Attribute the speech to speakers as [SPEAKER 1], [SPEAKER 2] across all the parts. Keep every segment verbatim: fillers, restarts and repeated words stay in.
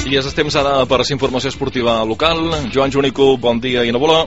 [SPEAKER 1] dies. És temps ara per la informació esportiva local. Joan Junico, bon dia i Nabola.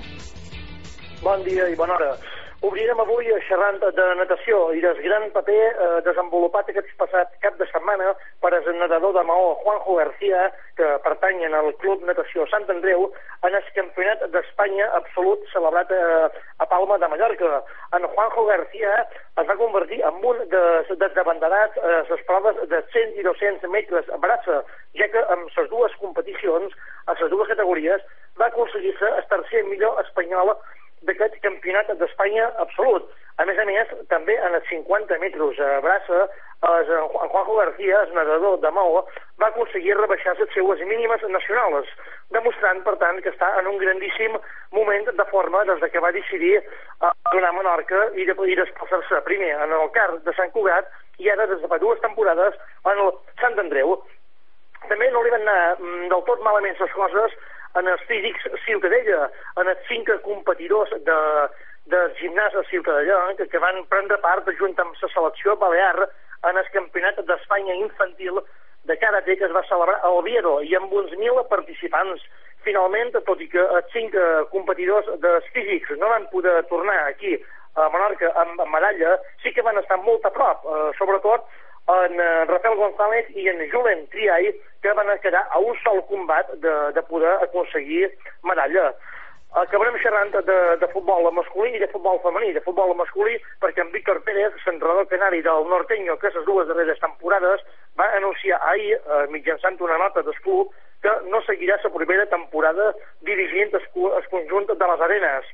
[SPEAKER 2] Bon dia i bona hora. Obrirem avui xerrant de natació i del gran paper eh, desenvolupat aquest passat cap de setmana per el nedador de Maó, Juanjo García, que pertany al Club Natació Sant Andreu, en el Campionat d'Espanya absolut celebrat eh, a Palma de Mallorca. En Juanjo García es va convertir en un dels desabanderats a eh, les proves de cent i dos-cents metres a braça, ja que en les dues competicions, a les dues categories, va aconseguir-se el tercer millor espanyol d'aquest campionat d'Espanya absolut. A més a més, també en els cinquanta metres a braça, en Juanjo García, el nedador de Maó, va aconseguir rebaixar les seues mínimes nacionals, demostrant, per tant, que està en un grandíssim moment de forma des que va decidir donar a Menorca i desplaçar-se primer en el car de Sant Cugat i ara des de fa dues temporades en el Sant Andreu. També no li van anar del tot malament les coses en els físics Ciutadella, en els cinc competidors de, de gimnàs a Ciutadella, que, que van prendre part junt amb la selecció balear en el campionat d'Espanya infantil de karate que es va celebrar a Oviedo i amb uns mil participants. Finalment, tot i que els cinc competidors dels físics no van poder tornar aquí a Menorca amb medalla, sí que van estar molt a prop, eh, sobretot en Rafael González i en Julen Triay, que van quedar a un sol combat de, de poder aconseguir medalla. Acabarem xerrant de, de futbol masculí i de futbol femení. De futbol masculí, perquè en Víctor Pérez, l'entrenador canari del Norteño, que les dues darreres temporades, va anunciar ahir, eh, mitjançant una nota del club, que no seguirà la primera temporada dirigint el conjunt de les Arenes.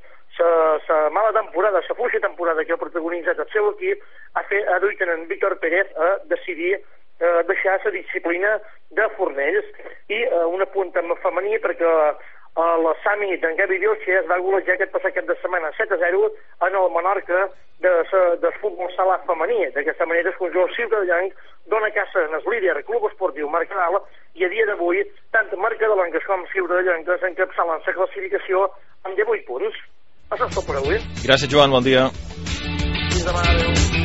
[SPEAKER 2] La mala temporada, la fluixa temporada que ha protagonitzat el seu equip ha fet aduiten en Víctor Pérez a decidir eh, deixar la disciplina de Fornells. I eh, un apunt amb femení, perquè eh, la Sami d'en Gavi Vilche es va golejar aquest passat cap de setmana set a zero en el Menorca de, de futbol sala femení. D'aquesta manera el conjunt ciutadans dona caça en el líder Club Esportiu Mercadal i a dia d'avui tant mercadolenques com ciutadans encapçalen la classificació amb divuit punts. Això és tot per avui.
[SPEAKER 1] Gràcies, Joan, bon dia.
[SPEAKER 2] Fins demà, adéu.